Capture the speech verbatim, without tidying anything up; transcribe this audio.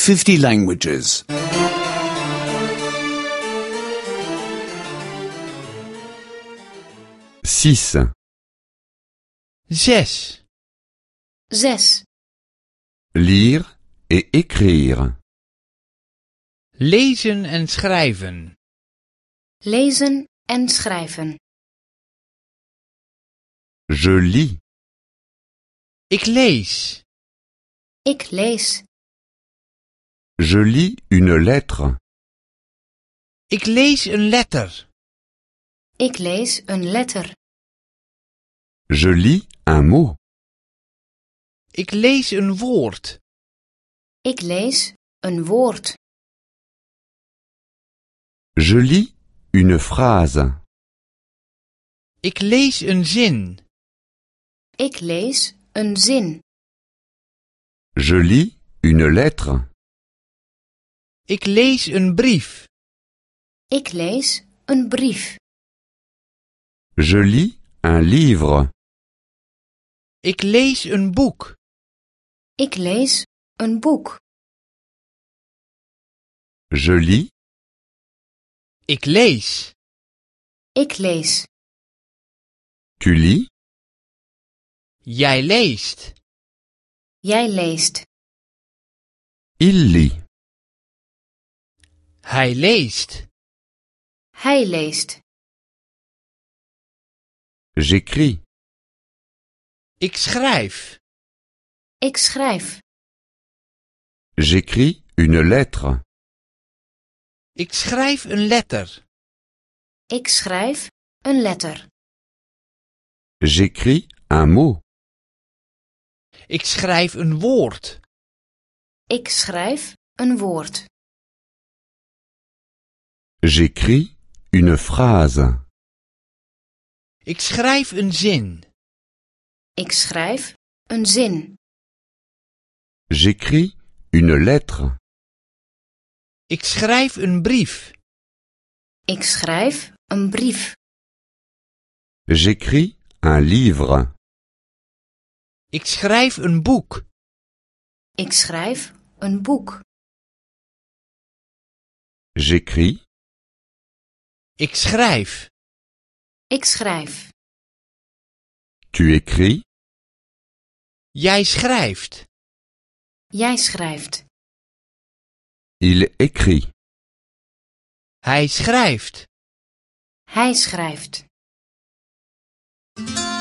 fifty languages. six. Zes. Zes. Lire et écrire. Lezen en schrijven. Lezen en schrijven. Je lis. Ik lees. Ik lees. Je lis une lettre. Ik lees een letter. Ik lees een letter. Je lis un mot. Ik lees een woord. Ik lees een woord. Je lis une phrase. Ik lees een zin. Ik lees een zin. Je lis une lettre. Ik lees een brief. Ik lees een brief. Je lis un livre. Ik lees een boek. Ik lees een boek. Je lis. Ik lees. Ik lees. Tu lis. Jij leest. Jij leest. Il lit. Hij leest. Hij leest. J'écris. Ik schrijf. Ik schrijf. J'écris une lettre. Ik schrijf een letter. Ik schrijf een letter. J'écris un mot. Ik schrijf een woord. Ik schrijf een woord. J'écris une phrase. Ik schrijf een zin. Ik schrijf een zin. J'écris une lettre. Ik schrijf een brief. Ik schrijf een brief. J'écris un livre. Ik schrijf een boek. Ik schrijf een boek. J'écris. Ik schrijf. Ik schrijf. Tu écris. Jij schrijft. Jij schrijft. Il écrit. Hij schrijft. Hij schrijft.